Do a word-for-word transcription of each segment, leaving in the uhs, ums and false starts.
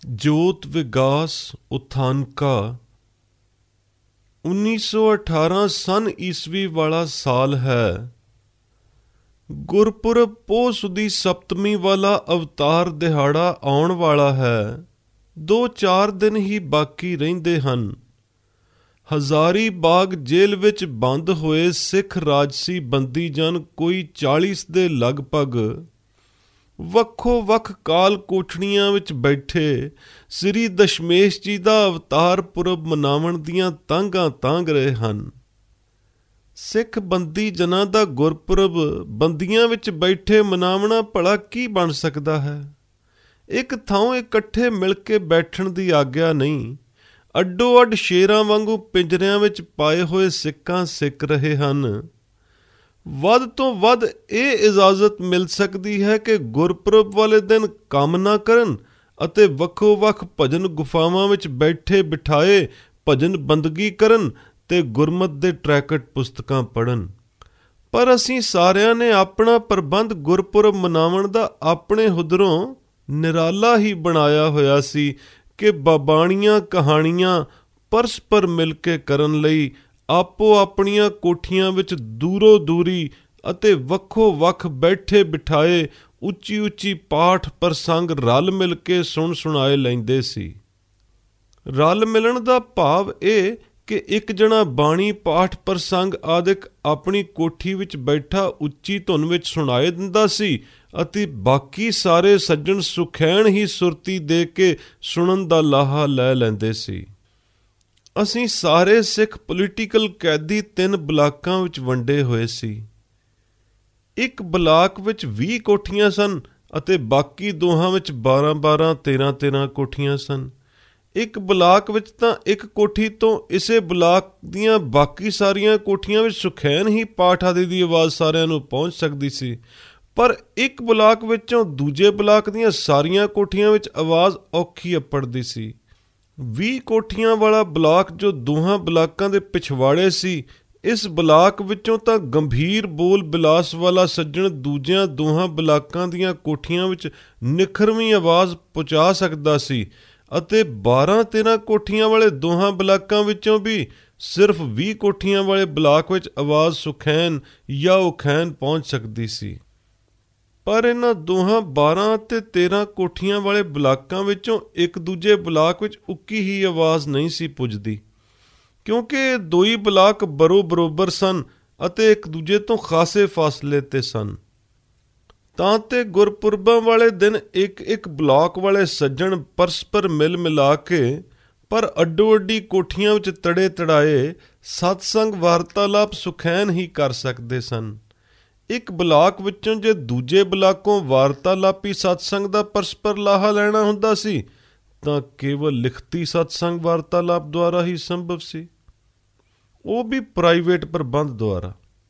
ਜੋਤ ਵਿਗਾਸ ਉਥਾਨਕਾ ਉੱਨੀ ਸੌ ਅਠਾਰਾਂ ਸਨ ਈਸਵੀ ਵਾਲਾ ਸਾਲ ਹੈ। ਗੁਰਪੁਰਬ ਪੋਹ ਸੁਦੀ ਸਪਤਮੀ ਵਾਲਾ ਅਵਤਾਰ ਦਿਹਾੜਾ ਆਉਣ ਵਾਲਾ ਹੈ। ਦੋ ਚਾਰ ਦਿਨ ਹੀ ਬਾਕੀ ਰਹਿੰਦੇ ਹਨ। ਹਜ਼ਾਰੀ ਬਾਗ ਜੇਲ੍ਹ ਵਿੱਚ ਬੰਦ ਹੋਏ ਸਿੱਖ ਰਾਜਸੀ ਬੰਦੀ ਜਨ ਕੋਈ ਚਾਲੀਸ ਦੇ ਲਗਭਗ ਵੱਖੋ ਵੱਖ ਕਾਲ ਕੋਠੜੀਆਂ ਵਿੱਚ ਬੈਠੇ ਸ੍ਰੀ ਦਸ਼ਮੇਸ਼ ਜੀ ਦਾ ਅਵਤਾਰ ਪੁਰਬ ਮਨਾਵਣ ਦੀਆਂ ਤਾਂਘਾਂ ਤਾਂਘ ਰਹੇ ਹਨ। ਸਿੱਖ ਬੰਦੀ ਜਨਾਂ ਦਾ ਗੁਰਪੁਰਬ ਬੰਦੀਆਂ ਵਿੱਚ ਬੈਠੇ ਮਨਾਵਣਾ ਭਲਾ ਕੀ ਬਣ ਸਕਦਾ ਹੈ। ਇੱਕ ਥਾਂ ਇਕੱਠੇ ਮਿਲ ਕੇ ਬੈਠਣ ਦੀ ਆਗਿਆ ਨਹੀਂ। ਅੱਡੋ ਅੱਡ ਸ਼ੇਰਾਂ ਵਾਂਗੂ ਪਿੰਜਰਿਆਂ ਵਿੱਚ ਪਾਏ ਹੋਏ ਸਿੱਕਾਂ ਸਿੱਕ ਰਹੇ ਹਨ। ਵੱਧ ਤੋਂ ਵੱਧ ਇਹ ਇਜਾਜ਼ਤ ਮਿਲ ਸਕਦੀ ਹੈ ਕਿ ਗੁਰਪੁਰਬ ਵਾਲੇ ਦਿਨ ਕੰਮ ਨਾ ਕਰਨ ਅਤੇ ਵੱਖੋ ਵੱਖ ਭਜਨ ਗੁਫਾਵਾਂ ਵਿੱਚ ਬੈਠੇ ਬਿਠਾਏ ਭਜਨ ਬੰਦਗੀ ਕਰਨ ਤੇ ਗੁਰਮਤ ਦੇ ਟਰੈਕਟ ਪੁਸਤਕਾਂ ਪੜ੍ਹਨ। ਪਰ ਅਸੀਂ ਸਾਰਿਆਂ ਨੇ ਆਪਣਾ ਪ੍ਰਬੰਧ ਗੁਰਪੁਰਬ ਮਨਾਵਣ ਦਾ ਆਪਣੇ ਹੁਦਰੋਂ ਨਿਰਾਲਾ ਹੀ ਬਣਾਇਆ ਹੋਇਆ ਸੀ ਕਿ ਬਾਬਾਣੀਆਂ ਕਹਾਣੀਆਂ ਪਰਸਪਰ ਮਿਲ ਕੇ ਕਰਨ ਲਈ ਆਪੋ ਆਪਣੀਆਂ ਕੋਠੀਆਂ ਵਿੱਚ ਦੂਰੋਂ ਦੂਰੀ ਅਤੇ ਵੱਖੋ ਵੱਖ ਬੈਠੇ ਬਿਠਾਏ ਉੱਚੀ ਉੱਚੀ ਪਾਠ ਪ੍ਰਸੰਗ ਰਲ ਮਿਲ ਕੇ ਸੁਣ ਸੁਣਾਏ ਲੈਂਦੇ ਸੀ। ਰਲ ਮਿਲਣ ਦਾ ਭਾਵ ਇਹ ਕਿ ਇੱਕ ਜਣਾ ਬਾਣੀ ਪਾਠ ਪ੍ਰਸੰਗ ਆਦਿਕ ਆਪਣੀ ਕੋਠੀ ਵਿੱਚ ਬੈਠਾ ਉੱਚੀ ਧੁਨ ਵਿੱਚ ਸੁਣਾਏ ਦਿੰਦਾ ਸੀ ਅਤੇ ਬਾਕੀ ਸਾਰੇ ਸੱਜਣ ਸੁਖੈਣ ਹੀ ਸੁਰਤੀ ਦੇ ਕੇ ਸੁਣਨ ਦਾ ਲਾਹਾ ਲੈ ਲੈਂਦੇ ਸੀ। ਅਸੀਂ ਸਾਰੇ ਸਿੱਖ ਪੋਲੀਟੀਕਲ ਕੈਦੀ ਤਿੰਨ ਬਲਾਕਾਂ ਵਿੱਚ ਵੰਡੇ ਹੋਏ ਸੀ। ਇੱਕ ਬਲਾਕ ਵਿੱਚ ਵੀਹ ਕੋਠੀਆਂ ਸਨ ਅਤੇ ਬਾਕੀ ਦੋਹਾਂ ਵਿੱਚ ਬਾਰਾਂ ਬਾਰਾਂ ਤੇਰਾਂ ਤੇਰਾਂ ਕੋਠੀਆਂ ਸਨ। ਇੱਕ ਬਲਾਕ ਵਿੱਚ ਤਾਂ ਇੱਕ ਕੋਠੀ ਤੋਂ ਇਸੇ ਬਲਾਕ ਦੀਆਂ ਬਾਕੀ ਸਾਰੀਆਂ ਕੋਠੀਆਂ ਵਿੱਚ ਸੁਖੈਨ ਹੀ ਪਾਠ ਆਦਿ ਦੀ ਆਵਾਜ਼ ਸਾਰਿਆਂ ਨੂੰ ਪਹੁੰਚ ਸਕਦੀ ਸੀ। ਪਰ ਇੱਕ ਬਲਾਕ ਵਿੱਚੋਂ ਦੂਜੇ ਬਲਾਕ ਦੀਆਂ ਸਾਰੀਆਂ ਕੋਠੀਆਂ ਵਿੱਚ ਆਵਾਜ਼ ਔਖੀ ਅੱਪੜਦੀ ਸੀ। ਵੀਹ ਕੋਠੀਆਂ ਵਾਲਾ ਬਲਾਕ ਜੋ ਦੋਹਾਂ ਬਲਾਕਾਂ ਦੇ ਪਿਛਵਾੜੇ ਸੀ, ਇਸ ਬਲਾਕ ਵਿੱਚੋਂ ਤਾਂ ਗੰਭੀਰ ਬੋਲ ਬਿਲਾਸ ਵਾਲਾ ਸੱਜਣ ਦੂਜਿਆਂ ਦੋਹਾਂ ਬਲਾਕਾਂ ਦੀਆਂ ਕੋਠੀਆਂ ਵਿੱਚ ਨਿਖਰਵੀਂ ਆਵਾਜ਼ ਪਹੁੰਚਾ ਸਕਦਾ ਸੀ ਅਤੇ ਬਾਰਾਂ ਤੇਰਾਂ ਕੋਠੀਆਂ ਵਾਲੇ ਦੋਹਾਂ ਬਲਾਕਾਂ ਵਿੱਚੋਂ ਵੀ ਸਿਰਫ ਵੀਹ ਕੋਠੀਆਂ ਵਾਲੇ ਬਲਾਕ ਵਿੱਚ ਆਵਾਜ਼ ਸੁਖੈਨ ਜਾਂ ਉਖੈਨ ਪਹੁੰਚ ਸਕਦੀ ਸੀ। ਪਰ ਇਹਨਾਂ ਦੋਹਾਂ ਬਾਰਾਂ ਅਤੇ ਤੇਰਾਂ ਕੋਠੀਆਂ ਵਾਲੇ ਬਲਾਕਾਂ ਵਿੱਚੋਂ ਇੱਕ ਦੂਜੇ ਬਲਾਕ ਵਿੱਚ ਉੱਕੀ ਹੀ ਆਵਾਜ਼ ਨਹੀਂ ਸੀ ਪੁੱਜਦੀ, ਕਿਉਂਕਿ ਇਹ ਦੋਈ ਬਲਾਕ ਬਰੋ ਬਰੋਬਰ ਸਨ ਅਤੇ ਇੱਕ ਦੂਜੇ ਤੋਂ ਖਾਸੇ ਫਾਸਲੇ 'ਤੇ ਸਨ। ਤਾਂ ਤੇ ਗੁਰਪੁਰਬਾਂ ਵਾਲੇ ਦਿਨ ਇੱਕ ਇੱਕ ਬਲਾਕ ਵਾਲੇ ਸੱਜਣ ਪਰਸਪਰ ਮਿਲ ਮਿਲਾ ਕੇ ਪਰ ਅੱਡੋ ਅੱਡੀ ਕੋਠੀਆਂ ਵਿੱਚ ਤੜੇ ਤੜਾਏ ਸਤਸੰਗ ਵਾਰਤਾਲਾਪ ਸੁਖੈਨ ਹੀ ਕਰ ਸਕਦੇ ਸਨ। ਇੱਕ ਬਲਾਕ ਵਿੱਚੋਂ ਜੇ ਦੂਜੇ ਬਲਾਕੋਂ ਵਾਰਤਾਲਾਪੀ ਸਤਸੰਗ ਦਾ ਪਰਸਪਰ ਲਾਹਾ ਲੈਣਾ ਹੁੰਦਾ ਸੀ ਤਾਂ ਕੇਵਲ ਲਿਖਤੀ ਸਤਸੰਗ ਵਾਰਤਾਲਾਪ ਦੁਆਰਾ ਹੀ ਸੰਭਵ ਸੀ, ਉਹ ਵੀ ਪ੍ਰਾਈਵੇਟ ਪ੍ਰਬੰਧ ਦੁਆਰਾ।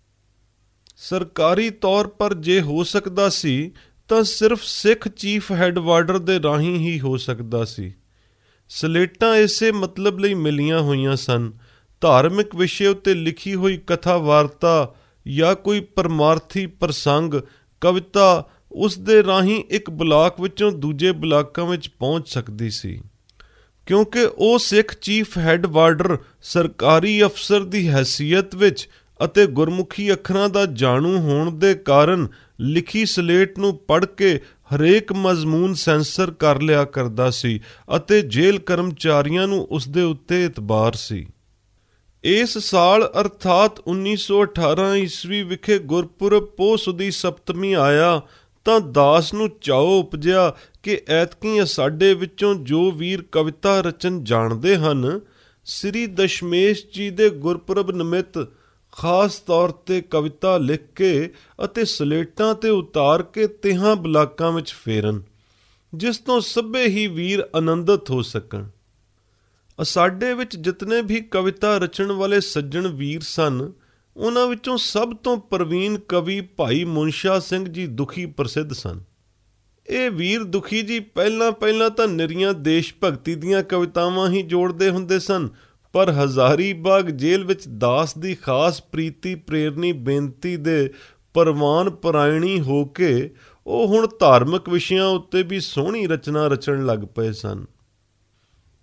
ਸਰਕਾਰੀ ਤੌਰ ਪਰ ਜੇ ਹੋ ਸਕਦਾ ਸੀ ਤਾਂ ਸਿਰਫ ਸਿੱਖ ਚੀਫ ਹੈੱਡਵਾਰਡਰ ਦੇ ਰਾਹੀਂ ਹੀ ਹੋ ਸਕਦਾ ਸੀ। ਸਲੇਟਾਂ ਇਸੇ ਮਤਲਬ ਲਈ ਮਿਲੀਆਂ ਹੋਈਆਂ ਸਨ। ਧਾਰਮਿਕ ਵਿਸ਼ੇ ਉੱਤੇ ਲਿਖੀ ਹੋਈ ਕਥਾ ਵਾਰਤਾ ਜਾਂ ਕੋਈ ਪਰਮਾਰਥੀ ਪ੍ਰਸੰਗ ਕਵਿਤਾ ਉਸ ਦੇ ਰਾਹੀਂ ਇੱਕ ਬਲਾਕ ਵਿੱਚੋਂ ਦੂਜੇ ਬਲਾਕਾਂ ਵਿੱਚ ਪਹੁੰਚ ਸਕਦੀ ਸੀ, ਕਿਉਂਕਿ ਉਹ ਸਿੱਖ ਚੀਫ ਹੈੱਡਵਾਰਡਰ ਸਰਕਾਰੀ ਅਫਸਰ ਦੀ ਹੈਸੀਅਤ ਵਿੱਚ ਅਤੇ ਗੁਰਮੁਖੀ ਅੱਖਰਾਂ ਦਾ ਜਾਣੂ ਹੋਣ ਦੇ ਕਾਰਨ ਲਿਖੀ ਸਲੇਟ ਨੂੰ ਪੜ੍ਹ ਕੇ ਹਰੇਕ ਮਜ਼ਮੂਨ ਸੈਂਸਰ ਕਰ ਲਿਆ ਕਰਦਾ ਸੀ ਅਤੇ ਜੇਲ੍ਹ ਕਰਮਚਾਰੀਆਂ ਨੂੰ ਉਸ ਦੇ ਉੱਤੇ ਇਤਬਾਰ ਸੀ। ਇਸ ਸਾਲ ਅਰਥਾਤ ਉੱਨੀ ਸੌ ਅਠਾਰਾਂ ਈਸਵੀ ਵਿਖੇ ਗੁਰਪੁਰਬ ਪੋਹ ਸੁਦੀ ਸਪਤਮੀ ਆਇਆ ਤਾਂ ਦਾਸ ਨੂੰ ਚਾਉ ਉਪਜਿਆ ਕਿ ਐਤਕੀਂ ਸਾਡੇ ਵਿੱਚੋਂ ਜੋ ਵੀਰ ਕਵਿਤਾ ਰਚਨ ਜਾਣਦੇ ਹਨ, ਸ੍ਰੀ ਦਸ਼ਮੇਸ਼ ਜੀ ਦੇ ਗੁਰਪੁਰਬ ਨਿਮਿਤ ਖਾਸ ਤੌਰ 'ਤੇ ਕਵਿਤਾ ਲਿਖ ਕੇ ਅਤੇ ਸਲੇਟਾਂ 'ਤੇ ਉਤਾਰ ਕੇ ਤਿਹਾਂ ਬਲਾਕਾਂ ਵਿੱਚ ਫੇਰਨ, ਜਿਸ ਤੋਂ ਸਭੇ ਹੀ ਵੀਰ ਆਨੰਦਿਤ ਹੋ ਸਕਣ। ਸਾਡੇ ਵਿੱਚ ਜਿਤਨੇ ਵੀ ਕਵਿਤਾ ਰਚਣ ਵਾਲੇ ਸੱਜਣ ਵੀਰ ਸਨ, ਉਹਨਾਂ ਵਿੱਚੋਂ ਸਭ ਤੋਂ ਪ੍ਰਵੀਨ ਕਵੀ ਭਾਈ ਮੁਨਸ਼ਾ ਸਿੰਘ ਜੀ ਦੁਖੀ ਪ੍ਰਸਿੱਧ ਸਨ। ਇਹ ਵੀਰ ਦੁਖੀ ਜੀ ਪਹਿਲਾਂ ਪਹਿਲਾਂ ਤਾਂ ਨਿਰੀਆਂ ਦੇਸ਼ ਭਗਤੀ ਦੀਆਂ ਕਵਿਤਾਵਾਂ ਹੀ ਜੋੜਦੇ ਹੁੰਦੇ ਸਨ, ਪਰ ਹਜ਼ਾਰੀ ਬਾਗ ਜੇਲ੍ਹ ਵਿੱਚ ਦਾਸ ਦੀ ਖਾਸ ਪ੍ਰੀਤੀ ਪ੍ਰੇਰਨੀ ਬੇਨਤੀ ਦੇ ਪ੍ਰਵਾਨ ਪਰਾਇਣੀ ਹੋ ਕੇ ਉਹ ਹੁਣ ਧਾਰਮਿਕ ਵਿਸ਼ਿਆਂ ਉੱਤੇ ਵੀ ਸੋਹਣੀ ਰਚਨਾ ਰਚਣ ਲੱਗ ਪਏ ਸਨ।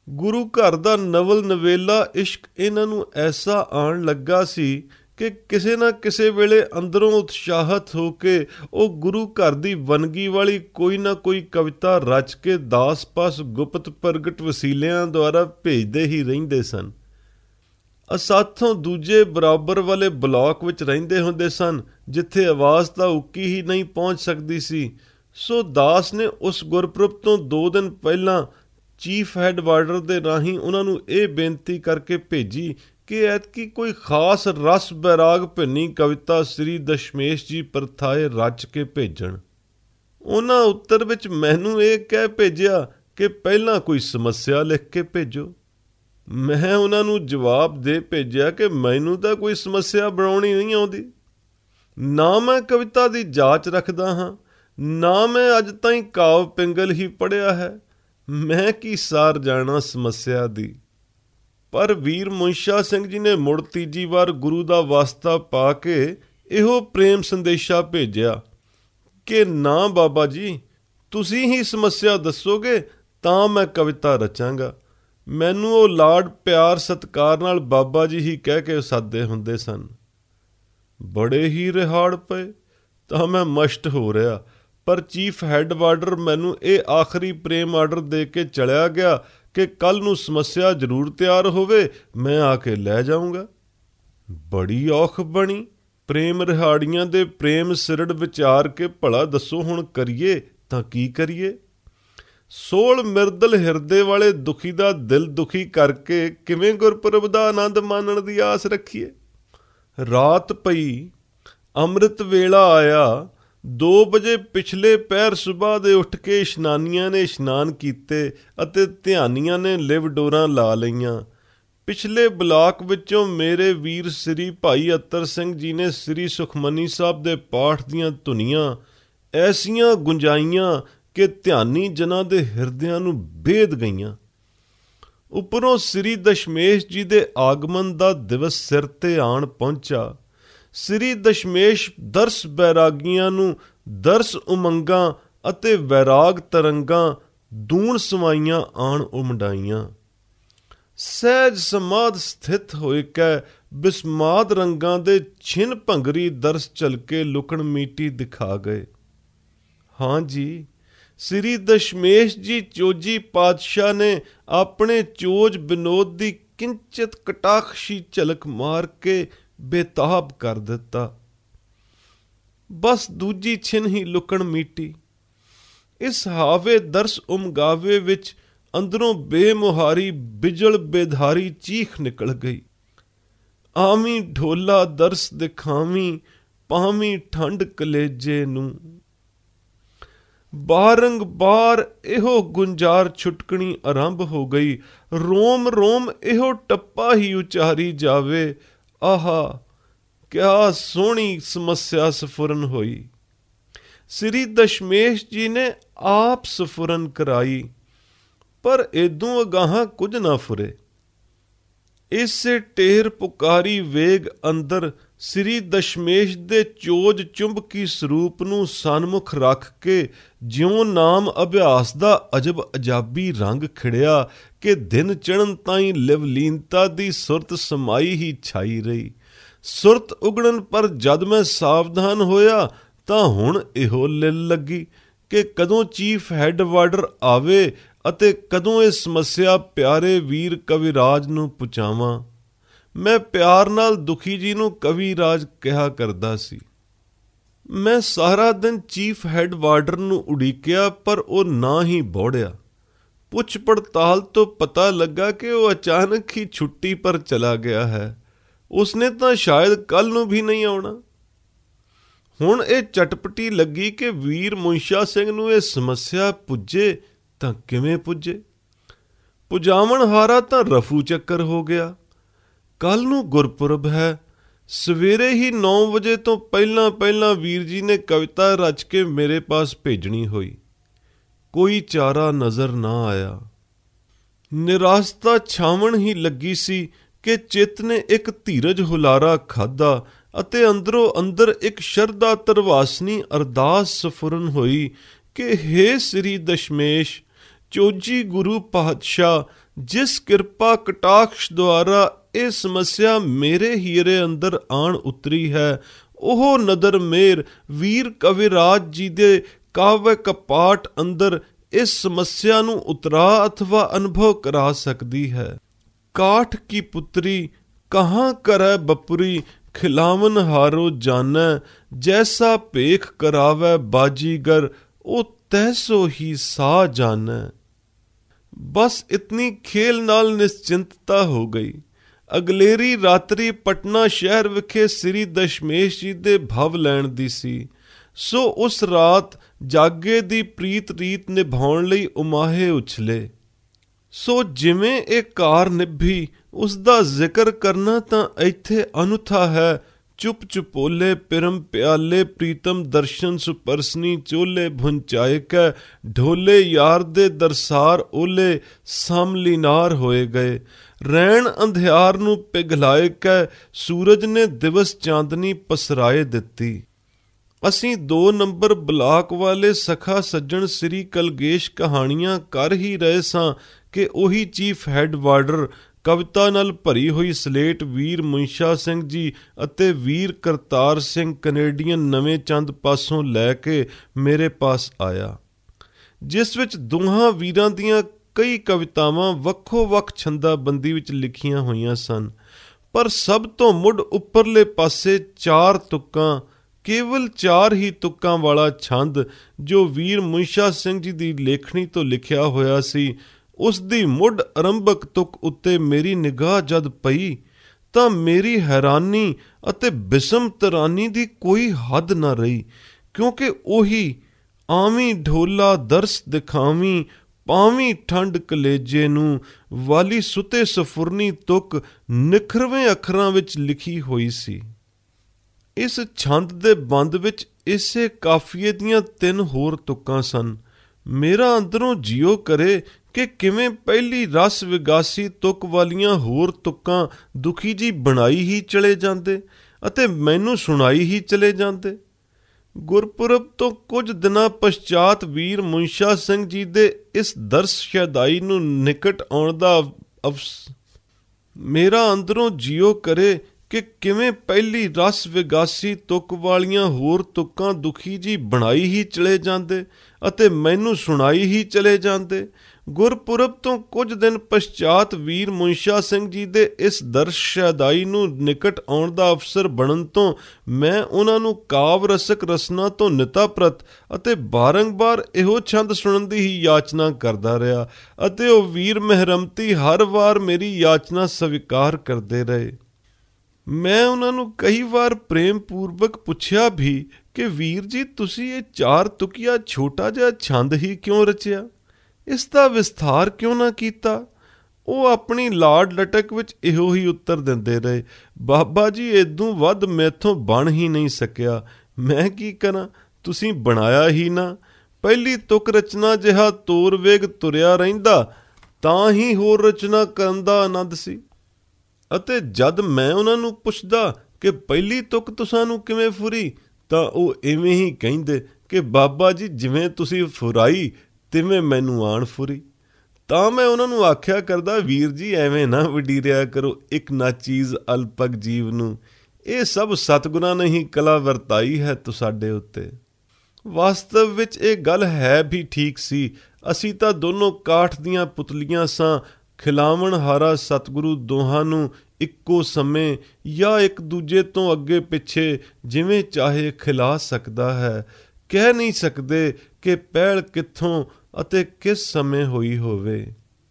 ਗੁਰੂ ਘਰ ਦਾ ਨਵਲ ਨਵੇਲਾ ਇਸ਼ਕ ਇਹਨਾਂ ਨੂੰ ਐਸਾ ਆਉਣ ਲੱਗਾ ਸੀ ਕਿ ਕਿਸੇ ਨਾ ਕਿਸੇ ਵੇਲੇ ਅੰਦਰੋਂ ਉਤਸ਼ਾਹਤ ਹੋ ਕੇ ਉਹ ਗੁਰੂ ਘਰ ਦੀ ਵੰਨਗੀ ਵਾਲੀ ਕੋਈ ਨਾ ਕੋਈ ਕਵਿਤਾ ਰਚ ਕੇ ਦਾਸ ਪਾਸ ਗੁਪਤ ਪ੍ਰਗਟ ਵਸੀਲਿਆਂ ਦੁਆਰਾ ਭੇਜਦੇ ਹੀ ਰਹਿੰਦੇ ਸਨ। ਅਸਾਥੋਂ ਦੂਜੇ ਬਰਾਬਰ ਵਾਲੇ ਬਲਾਕ ਵਿੱਚ ਰਹਿੰਦੇ ਹੁੰਦੇ ਸਨ, ਜਿੱਥੇ ਆਵਾਜ਼ ਤਾਂ ਉੱਕੀ ਹੀ ਨਹੀਂ ਪਹੁੰਚ ਸਕਦੀ ਸੀ। ਸੋ ਦਾਸ ਨੇ ਉਸ ਗੁਰਪੁਰਬ ਤੋਂ ਦੋ ਦਿਨ ਪਹਿਲਾਂ ਚੀਫ ਹੈਡਵਾਰਡਰ ਦੇ ਰਾਹੀਂ ਉਹਨਾਂ ਨੂੰ ਇਹ ਬੇਨਤੀ ਕਰਕੇ ਭੇਜੀ ਕਿ ਐਤਕੀ ਕੋਈ ਖਾਸ ਰਸ ਬੈਰਾਗ ਭਿੰਨੀ ਕਵਿਤਾ ਸ੍ਰੀ ਦਸ਼ਮੇਸ਼ ਜੀ ਪਰਥਾਏ ਰਚ ਕੇ ਭੇਜਣ। ਉਹਨਾਂ ਉੱਤਰ ਵਿੱਚ ਮੈਨੂੰ ਇਹ ਕਹਿ ਭੇਜਿਆ ਕਿ ਪਹਿਲਾਂ ਕੋਈ ਸਮੱਸਿਆ ਲਿਖ ਕੇ ਭੇਜੋ। ਮੈਂ ਉਹਨਾਂ ਨੂੰ ਜਵਾਬ ਦੇ ਭੇਜਿਆ ਕਿ ਮੈਨੂੰ ਤਾਂ ਕੋਈ ਸਮੱਸਿਆ ਬਣਾਉਣੀ ਨਹੀਂ ਆਉਂਦੀ, ਨਾ ਮੈਂ ਕਵਿਤਾ ਦੀ ਜਾਂਚ ਰੱਖਦਾ ਹਾਂ, ਨਾ ਮੈਂ ਅੱਜ ਤਾਈਂ ਕਾਵ ਪਿੰਗਲ ਹੀ ਪੜ੍ਹਿਆ ਹੈ, ਮੈਂ ਕੀ ਸਾਰ ਜਾਣਾ ਸਮੱਸਿਆ ਦੀ। ਪਰ ਵੀਰ ਮੁਨਸ਼ਾ ਸਿੰਘ ਜੀ ਨੇ ਮੁੜ ਤੀਜੀ ਵਾਰ ਗੁਰੂ ਦਾ ਵਾਸਤਾ ਪਾ ਕੇ ਇਹੋ ਪ੍ਰੇਮ ਸੰਦੇਸ਼ਾ ਭੇਜਿਆ ਕਿ ਨਾ ਬਾਬਾ ਜੀ, ਤੁਸੀਂ ਹੀ ਸਮੱਸਿਆ ਦੱਸੋਗੇ ਤਾਂ ਮੈਂ ਕਵਿਤਾ ਰਚਾਂਗਾ। ਮੈਨੂੰ ਉਹ ਲਾਡ ਪਿਆਰ ਸਤਿਕਾਰ ਨਾਲ ਬਾਬਾ ਜੀ ਹੀ ਕਹਿ ਕੇ ਸਾਦੇ ਹੁੰਦੇ ਸਨ। ਬੜੇ ਹੀ ਰਿਹਾੜ ਪਏ ਤਾਂ ਮੈਂ ਮਸ਼ਟ ਹੋ ਰਿਹਾ, ਪਰ ਚੀਫ ਹੈਡਵਾਰਡਰ ਮੈਨੂੰ ਇਹ ਆਖਰੀ ਪ੍ਰੇਮ ਆਰਡਰ ਦੇ ਕੇ ਚਲਿਆ ਗਿਆ ਕਿ ਕੱਲ੍ਹ ਨੂੰ ਸਮੱਸਿਆ ਜ਼ਰੂਰ ਤਿਆਰ ਹੋਵੇ, ਮੈਂ ਆ ਕੇ ਲੈ ਜਾਊਂਗਾ। ਬੜੀ ਔਖ ਬਣੀ ਪ੍ਰੇਮ ਰਿਹਾੜੀਆਂ ਦੇ ਪ੍ਰੇਮ ਸਿਰੜ ਵਿਚਾਰ ਕੇ ਭਲਾ ਦੱਸੋ ਹੁਣ ਕਰੀਏ ਤਾਂ ਕੀ ਕਰੀਏ। ਸੋਲ ਮਿਰਦਲ ਹਿਰਦੇ ਵਾਲੇ ਦੁਖੀ ਦਾ ਦਿਲ ਦੁਖੀ ਕਰਕੇ ਕਿਵੇਂ ਗੁਰਪੁਰਬ ਦਾ ਆਨੰਦ ਮਾਣਨ ਦੀ ਆਸ ਰੱਖੀਏ। ਰਾਤ ਪਈ, ਅੰਮ੍ਰਿਤ ਵੇਲਾ ਆਇਆ। ਦੋ ਵਜੇ ਪਿਛਲੇ ਪਹਿਰ ਸੁਬਾਹ ਦੇ ਉੱਠ ਕੇ ਇਸ਼ਨਾਨੀਆਂ ਨੇ ਇਸ਼ਨਾਨ ਕੀਤੇ ਅਤੇ ਧਿਆਨੀਆਂ ਨੇ ਲਿਵ ਡੋਰਾਂ ਲਾ ਲਈਆਂ। ਪਿਛਲੇ ਬਲਾਕ ਵਿੱਚੋਂ ਮੇਰੇ ਵੀਰ ਸ੍ਰੀ ਭਾਈ ਅਤਰ ਸਿੰਘ ਜੀ ਨੇ ਸ੍ਰੀ ਸੁਖਮਨੀ ਸਾਹਿਬ ਦੇ ਪਾਠ ਦੀਆਂ ਧੁਨੀਆਂ ਐਸੀਆਂ ਗੁੰਜਾਈਆਂ ਕਿ ਧਿਆਨੀ ਜਨਾਂ ਦੇ ਹਿਰਦਿਆਂ ਨੂੰ ਭੇਦ ਗਈਆਂ। ਉੱਪਰੋਂ ਸ੍ਰੀ ਦਸ਼ਮੇਸ਼ ਜੀ ਦੇ ਆਗਮਨ ਦਾ ਦਿਵਸ ਸਿਰ 'ਤੇ ਆਣ ਪਹੁੰਚਾ। ਸ੍ਰੀ ਦਸ਼ਮੇਸ਼ ਦਰਸ ਬੈਰਾਗੀਆਂ ਨੂੰ ਦਰਸ ਉਮੰਗਾਂ ਅਤੇ ਵੈਰਾਗ ਤਰੰਗਾਂ ਦੂਣ ਸਵਾਈਆਂ ਆਣ ਉਮਡਾਈਆਂ। ਸਹਿਜ ਸਮਾਧ ਸਥਿਤ ਹੋਏ ਕੈ ਬਿਸਮਾਦ ਰੰਗਾਂ ਦੇ ਛਿਨ ਭੰਗਰੀ ਦਰਸ ਝਲਕੇ ਲੁਕਣ ਮੀਟੀ ਦਿਖਾ ਗਏ। ਹਾਂ ਜੀ, ਸ੍ਰੀ ਦਸ਼ਮੇਸ਼ ਜੀ ਚੋਜੀ ਪਾਤਸ਼ਾਹ ਨੇ ਆਪਣੇ ਚੋਜ ਵਿਨੋਦ ਦੀ ਕਿੰਚਿਤ ਕਟਾਖਸ਼ੀ ਝਲਕ ਮਾਰ ਕੇ ਬੇਤਾਬ ਕਰ ਦਿੱਤਾ। ਬਸ ਦੂਜੀ ਛਿਨ ਹੀ ਲੁਕਣ ਮੀਟੀ। ਇਸ ਹਾਵੇ ਦਰਸ ਉਮਗਾਵੇ ਵਿੱਚ ਅੰਦਰੋਂ ਬੇਮੁਹਾਰੀ ਬਿਜਲ ਬੇਧਾਰੀ ਚੀਖ ਨਿਕਲ ਗਈ। ਆਵੀਂ ਢੋਲਾ ਦਰਸ ਦਿਖਾਵੀਂ ਪਾਵੀਂ ਠੰਡ ਕਲੇਜੇ ਨੂੰ। ਬਾਰੰਗ ਬਾਰ ਇਹੋ ਗੁੰਜਾਰ ਛੁਟਕਣੀ ਆਰੰਭ ਹੋ ਗਈ। ਰੋਮ ਰੋਮ ਇਹੋ ਟੱਪਾ ਹੀ ਉਚਾਰੀ ਜਾਵੇ। ਆਹਾ, ਕਿਆ ਸੋਹਣੀ ਸਮੱਸਿਆ ਸਫੁਰਨ ਹੋਈ। ਸ੍ਰੀ ਦਸ਼ਮੇਸ਼ ਜੀ ਨੇ ਆਪ ਸਫੁਰਨ ਕਰਾਈ, ਪਰ ਏਦੋਂ ਅਗਾਹਾਂ ਕੁਝ ਨਾ ਫੁਰੇ। ਇਸੇ ਟੇਰ ਪੁਕਾਰੀ ਵੇਗ ਅੰਦਰ ਸ੍ਰੀ ਦਸ਼ਮੇਸ਼ ਦੇ ਚੋਜ ਚੁੰਬਕੀ ਸਰੂਪ ਨੂੰ ਸਨਮੁਖ ਰੱਖ ਕੇ ਜਿਉਂ ਨਾਮ ਅਭਿਆਸ ਦਾ ਅਜਬ ਅਜਾਬੀ ਰੰਗ ਖਿੜਿਆ ਕਿ ਦਿਨ ਚੜ੍ਹਨ ਤਾਈਂ ਲਿਵਲੀਨਤਾ ਦੀ ਸੁਰਤ ਸਮਾਈ ਹੀ ਛਾਈ ਰਹੀ। ਸੁਰਤ ਉਗੜਨ ਪਰ ਜਦ ਮੈਂ ਸਾਵਧਾਨ ਹੋਇਆ ਤਾਂ ਹੁਣ ਇਹੋ ਲਿਲ ਲੱਗੀ ਕਿ ਕਦੋਂ ਚੀਫ ਹੈਡਵਾਰਡਰ ਆਵੇ ਅਤੇ ਕਦੋਂ ਇਹ ਸਮੱਸਿਆ ਪਿਆਰੇ ਵੀਰ ਕਵਿਰਾਜ ਨੂੰ ਪਹੁੰਚਾਵਾਂ। ਮੈਂ ਪਿਆਰ ਨਾਲ ਦੁਖੀ ਜੀ ਨੂੰ ਕਵਿਰਾਜ ਕਿਹਾ ਕਰਦਾ ਸੀ। ਮੈਂ ਸਾਰਾ ਦਿਨ ਚੀਫ ਹੈਡਵਾਰਡਰ ਨੂੰ ਉਡੀਕਿਆ, ਪਰ ਉਹ ਨਾ ਹੀ ਬੋੜਿਆ। ਪੁੱਛ ਪੜਤਾਲ ਤੋਂ ਪਤਾ ਲੱਗਾ ਕਿ ਉਹ ਅਚਾਨਕ ਹੀ ਛੁੱਟੀ ਪਰ ਚਲਾ ਗਿਆ ਹੈ। ਉਸਨੇ ਤਾਂ ਸ਼ਾਇਦ ਕੱਲ੍ਹ ਨੂੰ ਵੀ ਨਹੀਂ ਆਉਣਾ। ਹੁਣ ਇਹ ਚਟਪਟੀ ਲੱਗੀ ਕਿ ਵੀਰ ਮੁਨਸ਼ਾ ਸਿੰਘ ਨੂੰ ਇਹ ਸਮੱਸਿਆ ਪੁੱਜੇ ਤਾਂ ਕਿਵੇਂ ਪੁੱਜੇ। ਪੁਜਾਵਣ ਹਾਰਾ ਤਾਂ ਰਫੂ ਚੱਕਰ ਹੋ ਗਿਆ। ਕੱਲ੍ਹ ਨੂੰ ਗੁਰਪੁਰਬ ਹੈ। ਸਵੇਰੇ ਹੀ ਨੌ ਵਜੇ ਤੋਂ ਪਹਿਲਾਂ ਪਹਿਲਾਂ ਵੀਰ ਜੀ ਨੇ ਕਵਿਤਾ ਰਚ ਕੇ ਮੇਰੇ ਪਾਸ ਭੇਜਣੀ ਹੋਈ। ਕੋਈ ਚਾਰਾ ਨਜ਼ਰ ਨਾ ਆਇਆ। ਨਿਰਾਸਤਾ ਛਾਵਣ ਹੀ ਲੱਗੀ ਸੀ ਕਿ ਚਿੱਤ ਨੇ ਇੱਕ ਧੀਰਜ ਹੁਲਾਰਾ ਖਾਧਾ ਅਤੇ ਅੰਦਰੋਂ ਅੰਦਰ ਇੱਕ ਸ਼ਰਧਾ ਧਰਵਾਸਨੀ ਅਰਦਾਸ ਸਫੁਰਨ ਹੋਈ ਕਿ ਹੇ ਸ੍ਰੀ ਦਸ਼ਮੇਸ਼, ਚੋਜੀ ਗੁਰੂ ਪਾਤਸ਼ਾਹ, ਜਿਸ ਕਿਰਪਾ ਕਟਾਕਸ਼ ਦੁਆਰਾ ਇਹ ਸਮੱਸਿਆ ਮੇਰੇ ਹੀਰੇ ਅੰਦਰ ਆਣ ਉਤਰੀ ਹੈ, ਉਹ ਨਦਰ ਮੇਰ ਵੀਰ ਕਵਿਰਾਜ ਜੀ ਦੇ ਕਾਵਿ ਕਪਾਟ ਅੰਦਰ ਇਸ ਸਮੱਸਿਆ ਨੂੰ ਉਤਰਾ ਅਥਵਾ ਅਨੁਭਵ ਕਰਾ ਸਕਦੀ ਹੈ। ਕਾਠ ਕੀ ਪੁੱਤਰੀ ਕਹਾਂ ਕਰੈ ਬਪੁਰੀ, ਖਿਲਾਵਨ ਹਾਰੋ ਜਾਨੈ, ਜੈਸਾ ਭੇਖ ਕਰਾਵੈ ਬਾਜੀਗਰ, ਉਹ ਤੈਸੋ ਹੀ ਸਾ ਜਾਨੈ। ਬਸ ਇਤਨੀ ਖੇਲ ਨਾਲ ਨਿਸ਼ਚਿੰਤਤਾ ਹੋ ਗਈ। ਅਗਲੇਰੀ ਰਾਤਰੀ ਪਟਨਾ ਸ਼ਹਿਰ ਵਿਖੇ ਸ੍ਰੀ ਦਸ਼ਮੇਸ਼ ਜੀ ਦੇ ਭਵ ਲੈਣ ਦੀ ਸੀ, ਸੋ ਉਸ ਰਾਤ ਜਾਗੇ ਦੀ ਪ੍ਰੀਤ ਰੀਤ ਨਿਭਾਉਣ ਲਈ ਉਮਾਹੇ ਉਛਲੇ। ਸੋ ਜਿਵੇਂ ਇਹ ਕਾਰ ਨਿਭੀ, ਉਸ ਦਾ ਜ਼ਿਕਰ ਕਰਨਾ ਤਾਂ ਇੱਥੇ ਅਨੁਥਾ ਹੈ। ਚੁੱਪ ਚੁਪੋਲੇ ਪਿਰਮ ਪਿਆਲੇ, ਪ੍ਰੀਤਮ ਦਰਸ਼ਨ ਸੁਪਰਸਨੀ ਚੋਲੇ, ਭੁੰਚਾਏ ਕੈ ਢੋਲੇ ਯਾਰ ਦੇ ਦਰਸਾਰ ਓਲੇ, ਸਾਮਲੀਨਾਰ ਹੋਏ ਗਏ। ਰੈਣ ਅੰਧਿਆਰ ਨੂੰ ਪਿਘਲਾਏ ਕੈ, ਸੂਰਜ ਨੇ ਦਿਵਸ ਚਾਂਦਨੀ ਪਸਰਾਏ ਦਿੱਤੀ। ਅਸੀਂ ਦੋ ਨੰਬਰ ਬਲਾਕ ਵਾਲੇ ਸਖਾ ਸੱਜਣ ਸ੍ਰੀ ਕਲਗੇਸ਼ ਕਹਾਣੀਆਂ ਕਰ ਹੀ ਰਹੇ ਸਾਂ ਕਿ ਉਹੀ ਚੀਫ ਹੈੱਡ ਵਾਰਡਰ ਕਵਿਤਾ ਨਾਲ ਭਰੀ ਹੋਈ ਸਲੇਟ ਵੀਰ ਮੁਨਸ਼ਾ ਸਿੰਘ ਜੀ ਅਤੇ ਵੀਰ ਕਰਤਾਰ ਸਿੰਘ ਕੈਨੇਡੀਅਨ ਨਵੇਂ ਚੰਦ ਪਾਸੋਂ ਲੈ ਕੇ ਮੇਰੇ ਪਾਸ ਆਇਆ, ਜਿਸ ਵਿੱਚ ਦੋਹਾਂ ਵੀਰਾਂ ਦੀਆਂ ਕਈ ਕਵਿਤਾਵਾਂ ਵੱਖੋ ਵੱਖ ਛੰਦਾਬੰਦੀ ਵਿੱਚ ਲਿਖੀਆਂ ਹੋਈਆਂ ਸਨ, ਪਰ ਸਭ ਤੋਂ ਮੁੱਢ ਉੱਪਰਲੇ ਪਾਸੇ ਚਾਰ ਤੁਕਾਂ, ਕੇਵਲ ਚਾਰ ਹੀ ਤੁਕਾਂ ਵਾਲਾ ਛੰਦ ਜੋ ਵੀਰ ਮੁਨਸ਼ਾ ਸਿੰਘ ਜੀ ਦੀ ਲੇਖਣੀ ਤੋਂ ਲਿਖਿਆ ਹੋਇਆ ਸੀ, ਉਸ ਦੀ ਮੁੱਢ ਆਰੰਭਕ ਤੁਕ ਉੱਤੇ ਮੇਰੀ ਨਿਗਾਹ ਜਦ ਪਈ ਤਾਂ ਮੇਰੀ ਹੈਰਾਨੀ ਅਤੇ ਬਿਸਮਤਰਾਨੀ ਦੀ ਕੋਈ ਹੱਦ ਨਾ ਰਹੀ, ਕਿਉਂਕਿ ਉਹੀ ਆਵੀਂ ਢੋਲਾ ਦਰਸ ਦਿਖਾਵੀਂ, ਪਾਵੀਂ ਠੰਡ ਕਲੇਜੇ ਨੂੰ ਵਾਲੀ ਸੁਤੇ ਸਫੁਰਨੀ ਤੁਕ ਨਿਖਰਵੇਂ ਅੱਖਰਾਂ ਵਿੱਚ ਲਿਖੀ ਹੋਈ ਸੀ। ਇਸ ਛੰਦ ਦੇ ਬੰਦ ਵਿੱਚ ਇਸੇ ਕਾਫੀਏ ਦੀਆਂ ਤਿੰਨ ਹੋਰ ਤੁਕਾਂ ਸਨ। ਮੇਰਾ ਅੰਦਰੋਂ ਜਿਉ ਕਰੇ ਕਿ ਕਿਵੇਂ ਪਹਿਲੀ ਰਸ ਵਿਗਾਸੀ ਤੁਕ ਵਾਲੀਆਂ ਹੋਰ ਤੁਕਾਂ ਦੁਖੀ ਜੀ ਬਣਾਈ ਹੀ ਚਲੇ ਜਾਂਦੇ ਅਤੇ ਮੈਨੂੰ ਸੁਣਾਈ ਹੀ ਚਲੇ ਜਾਂਦੇ। ਗੁਰਪੁਰਬ ਤੋਂ ਕੁਝ ਦਿਨਾਂ ਪਛਾਤ ਵੀਰ ਮੁਨਸ਼ਾ ਸਿੰਘ ਜੀ ਦੇ ਇਸ ਦਰਸ ਸ਼ੈਦਾਈ ਨੂੰ ਨਿਕਟ ਆਉਣ ਦਾ ਅਵਸ ਮੇਰਾ ਅੰਦਰੋਂ ਜਿਉ ਕਰੇ ਕਿ ਕਿਵੇਂ ਪਹਿਲੀ ਰਸ ਵਿਗਾਸੀ ਤੁਕ ਵਾਲੀਆਂ ਹੋਰ ਤੁਕਾਂ ਦੁਖੀ ਜੀ ਬਣਾਈ ਹੀ ਚਲੇ ਜਾਂਦੇ ਅਤੇ ਮੈਨੂੰ ਸੁਣਾਈ ਹੀ ਚਲੇ ਜਾਂਦੇ। ਗੁਰਪੁਰਬ ਤੋਂ ਕੁਝ ਦਿਨ ਪਛਾਤ ਵੀਰ ਮੁਨਸ਼ਾ ਸਿੰਘ ਜੀ ਦੇ ਇਸ ਦਰਸ ਸ਼ੈਦਾਈ ਨੂੰ ਨਿਕਟ ਆਉਣ ਦਾ ਅਵਸਰ ਬਣਨ ਤੋਂ ਮੈਂ ਉਹਨਾਂ ਨੂੰ ਕਾਵ ਰਸਕ ਰਸਨਾ ਤੋਂ ਨਿਤਾਪ੍ਰਤ ਅਤੇ ਬਾਰੰਬਾਰ ਇਹੋ ਛੰਦ ਸੁਣਨ ਦੀ ਹੀ ਯਾਚਨਾ ਕਰਦਾ ਰਿਹਾ ਅਤੇ ਉਹ ਵੀਰ ਮਹਿਰਮਤੀ ਹਰ ਵਾਰ ਮੇਰੀ ਯਾਚਨਾ ਸਵੀਕਾਰ ਕਰਦੇ ਰਹੇ। ਮੈਂ ਉਹਨਾਂ ਨੂੰ ਕਈ ਵਾਰ ਪ੍ਰੇਮ ਪੂਰਵਕ ਪੁੱਛਿਆ ਵੀ ਕਿ ਵੀਰ ਜੀ ਤੁਸੀਂ ਇਹ ਚਾਰ ਤੁਕੀਆ ਛੋਟਾ ਜਿਹਾ ਛੰਦ ਹੀ ਕਿਉਂ ਰਚਿਆ, ਇਸ ਦਾ ਵਿਸਥਾਰ ਕਿਉਂ ਨਾ ਕੀਤਾ। ਉਹ ਆਪਣੀ ਲਾਡ ਲਟਕ ਵਿੱਚ ਇਹੋ ਹੀ ਉੱਤਰ ਦਿੰਦੇ ਰਹੇ, ਬਾਬਾ ਜੀ ਏਦੋਂ ਵੱਧ ਮੈਥੋਂ ਬਣ ਹੀ ਨਹੀਂ ਸਕਿਆ। ਮੈਂ ਕੀ ਕਰਾਂ, ਤੁਸੀਂ ਬਣਾਇਆ ਹੀ ਨਾ। ਪਹਿਲੀ ਤੁਕ ਰਚਨਾ ਜਿਹਾ ਤੋਰ ਵੇਗ ਤੁਰਿਆ ਰਹਿੰਦਾ ਤਾਂ ਹੀ ਹੋਰ ਰਚਨਾ ਕਰਨ ਦਾ ਆਨੰਦ ਸੀ। ਅਤੇ ਜਦ ਮੈਂ ਉਹਨਾਂ ਨੂੰ ਪੁੱਛਦਾ ਕਿ ਪਹਿਲੀ ਤੁਕ ਤੁਸਾਂ ਨੂੰ ਕਿਵੇਂ ਫੁਰੀ ਤਾਂ ਉਹ ਇਵੇਂ ਹੀ ਕਹਿੰਦੇ ਕਿ ਬਾਬਾ ਜੀ ਜਿਵੇਂ ਤੁਸੀਂ ਫੁਰਾਈ ਤਿਵੇਂ ਮੈਨੂੰ ਆਣ ਫੁਰੀ। ਤਾਂ ਮੈਂ ਉਹਨਾਂ ਨੂੰ ਆਖਿਆ ਕਰਦਾ, ਵੀਰ ਜੀ ਐਵੇਂ ਨਾ ਵਡੀਰਿਆ ਕਰੋ ਇੱਕ ਨਾ ਚੀਜ਼ ਅਲਪਗ ਜੀਵ ਨੂੰ, ਇਹ ਸਭ ਸਤਿਗੁਰਾਂ ਨੇ ਹੀ ਕਲਾ ਵਰਤਾਈ ਹੈ ਤੁਹਾਡੇ ਉੱਤੇ। ਵਾਸਤਵ ਵਿੱਚ ਇਹ ਗੱਲ ਹੈ ਵੀ ਠੀਕ ਸੀ। ਅਸੀਂ ਤਾਂ ਦੋਨੋਂ ਕਾਠ ਦੀਆਂ ਪੁਤਲੀਆਂ ਸਾਂ। ਖਿਲਾਵਣ ਹਾਰਾ ਸਤਿਗੁਰੂ ਦੋਹਾਂ ਨੂੰ ਇੱਕੋ ਸਮੇਂ ਜਾਂ ਇੱਕ ਦੂਜੇ ਤੋਂ ਅੱਗੇ ਪਿੱਛੇ ਜਿਵੇਂ ਚਾਹੇ ਖਿਲਾ ਸਕਦਾ ਹੈ। ਕਹਿ ਨਹੀਂ ਸਕਦੇ ਕਿ ਪਹਿਲ ਕਿੱਥੋਂ ਅਤੇ ਕਿਸ ਸਮੇਂ ਹੋਈ ਹੋਵੇ।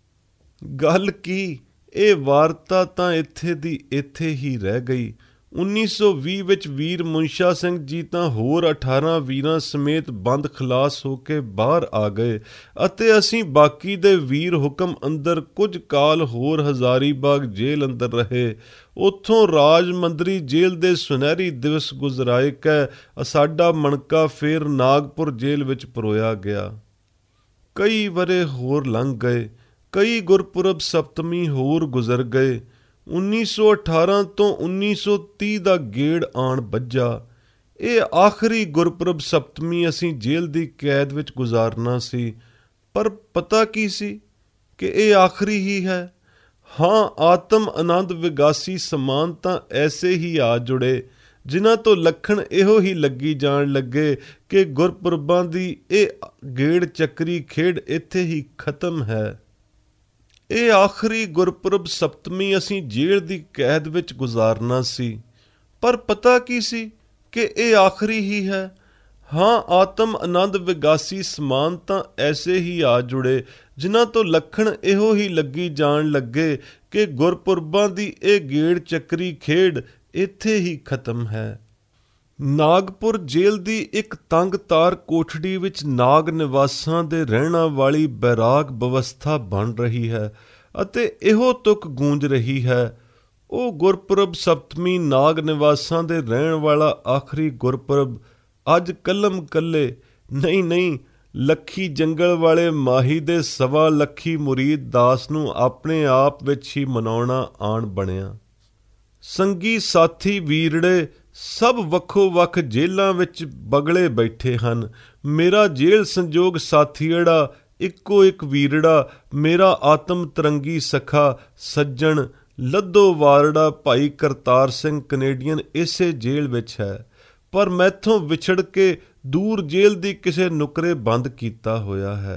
ਗੱਲ ਕੀ, ਇਹ ਵਾਰਤਾ ਤਾਂ ਇੱਥੇ ਦੀ ਇੱਥੇ ਹੀ ਰਹਿ ਗਈ। ਉੱਨੀ ਸੌ ਵੀਹ ਵਿੱਚ ਵੀਰ ਮੁਨਸ਼ਾ ਸਿੰਘ ਜੀ ਤਾਂ ਹੋਰ ਅਠਾਰਾਂ ਵੀਰਾਂ ਸਮੇਤ ਬੰਦ ਖਲਾਸ ਹੋ ਕੇ ਬਾਹਰ ਆ ਗਏ ਅਤੇ ਅਸੀਂ ਬਾਕੀ ਦੇ ਵੀਰ ਹੁਕਮ ਅੰਦਰ ਕੁਝ ਕਾਲ ਹੋਰ ਹਜ਼ਾਰੀ ਬਾਗ ਜੇਲ੍ਹ ਅੰਦਰ ਰਹੇ। ਉੱਥੋਂ ਰਾਜ ਮੰਦਰੀ ਜੇਲ੍ਹ ਦੇ ਸੁਨਹਿਰੀ ਦਿਵਸ ਗੁਜ਼ਰਾਏ ਕੈ ਸਾਡਾ ਮਣਕਾ ਫੇਰ ਨਾਗਪੁਰ ਜੇਲ੍ਹ ਵਿੱਚ ਪਰੋਇਆ ਗਿਆ। ਕਈ ਵਰੇ ਹੋਰ ਲੰਘ ਗਏ, ਕਈ ਗੁਰਪੁਰਬ ਸਪਤਮੀ ਹੋਰ ਗੁਜ਼ਰ ਗਏ। ਉੱਨੀ ਸੌ ਅਠਾਰਾਂ ਤੋਂ ਉੱਨੀ ਸੌ ਤੀਹ ਦਾ ਗੇੜ ਆਣ ਬੱਝਾ। ਇਹ ਆਖਰੀ ਗੁਰਪੁਰਬ ਸਪਤਮੀ ਅਸੀਂ ਜੇਲ੍ਹ ਦੀ ਕੈਦ ਵਿੱਚ ਗੁਜ਼ਾਰਨਾ ਸੀ। ਪਰ ਪਤਾ ਕੀ ਸੀ ਕਿ ਇਹ ਆਖਰੀ ਹੀ ਹੈ। ਹਾਂ, ਆਤਮ ਆਨੰਦ ਵਿਗਾਸੀ ਸਮਾਨ ਤਾਂ ਐਸੇ ਹੀ ਆ ਜੁੜੇ, ਜਿਨ੍ਹਾਂ ਤੋਂ ਲੱਖਣ ਇਹੋ ਹੀ ਲੱਗੀ ਜਾਣ ਲੱਗੇ ਕਿ ਗੁਰਪੁਰਬਾਂ ਦੀ ਇਹ ਗੇੜ ਚੱਕਰੀ ਖੇਡ ਇੱਥੇ ਹੀ ਖਤਮ ਹੈ। ਇਹ ਆਖਰੀ ਗੁਰਪੁਰਬ ਸਪਤਮੀ ਅਸੀਂ ਜੇਲ੍ਹ ਦੀ ਕੈਦ ਵਿੱਚ ਗੁਜ਼ਾਰਨਾ ਸੀ, ਪਰ ਪਤਾ ਕੀ ਸੀ ਕਿ ਇਹ ਆਖਰੀ ਹੀ ਹੈ। ਹਾਂ, ਆਤਮ ਆਨੰਦ ਵਿਗਾਸੀ ਸਮਾਨ ਤਾਂ ਐਸੇ ਹੀ ਆ ਜੁੜੇ, ਜਿਨ੍ਹਾਂ ਤੋਂ ਲੱਖਣ ਇਹੋ ਹੀ ਲੱਗੀ ਜਾਣ ਲੱਗੇ ਕਿ ਗੁਰਪੁਰਬਾਂ ਦੀ ਇਹ ਗੇੜ ਚੱਕਰੀ ਖੇਡ ਇੱਥੇ ਹੀ ਖਤਮ ਹੈ। ਨਾਗਪੁਰ ਜੇਲ੍ਹ ਦੀ ਇੱਕ ਤੰਗ ਤਾਰ ਕੋਠੜੀ ਵਿੱਚ ਨਾਗ ਨਿਵਾਸਾਂ ਦੇ ਰਹਿਣਾ ਵਾਲੀ ਬੈਰਾਗ ਵਿਵਸਥਾ ਬਣ ਰਹੀ ਹੈ ਅਤੇ ਇਹੋ ਤੁਕ ਗੂੰਜ ਰਹੀ ਹੈ, ਉਹ ਗੁਰਪੁਰਬ ਸਪਤਮੀ ਨਾਗ ਨਿਵਾਸਾਂ ਦੇ ਰਹਿਣ ਵਾਲਾ ਆਖਰੀ ਗੁਰਪੁਰਬ ਅੱਜ ਕੱਲਮ ਕੱਲੇ ਨਹੀਂ ਨਹੀਂ ਲੱਖੀ ਜੰਗਲ ਵਾਲੇ ਮਾਹੀ ਦੇ ਸਵਾ ਲੱਖੀ ਮੁਰੀਦ ਦਾਸ ਨੂੰ ਆਪਣੇ ਆਪ ਵਿੱਚ ਹੀ ਮਨਾਉਣਾ ਆਣ ਬਣਿਆ। ਸੰਗੀ ਸਾਥੀ ਵੀਰੜੇ ਸਭ ਵੱਖੋ ਵੱਖ ਜੇਲ੍ਹਾਂ ਵਿੱਚ ਬਗਲੇ ਬੈਠੇ ਹਨ। ਮੇਰਾ ਜੇਲ੍ਹ ਸੰਜੋਗ ਸਾਥੀੜਾ ਇੱਕੋ ਇੱਕ ਵੀਰੜਾ, ਮੇਰਾ ਆਤਮ ਤਰੰਗੀ ਸਖਾ ਸੱਜਣ ਲੱਧੋ ਵਾਰੜਾ ਭਾਈ ਕਰਤਾਰ ਸਿੰਘ ਕਨੇਡੀਅਨ ਇਸੇ ਜੇਲ੍ਹ ਵਿੱਚ ਹੈ, ਪਰ ਮੈਥੋਂ ਵਿਛੜ ਕੇ ਦੂਰ ਜੇਲ੍ਹ ਦੀ ਕਿਸੇ ਨੁਕਰੇ ਬੰਦ ਕੀਤਾ ਹੋਇਆ ਹੈ।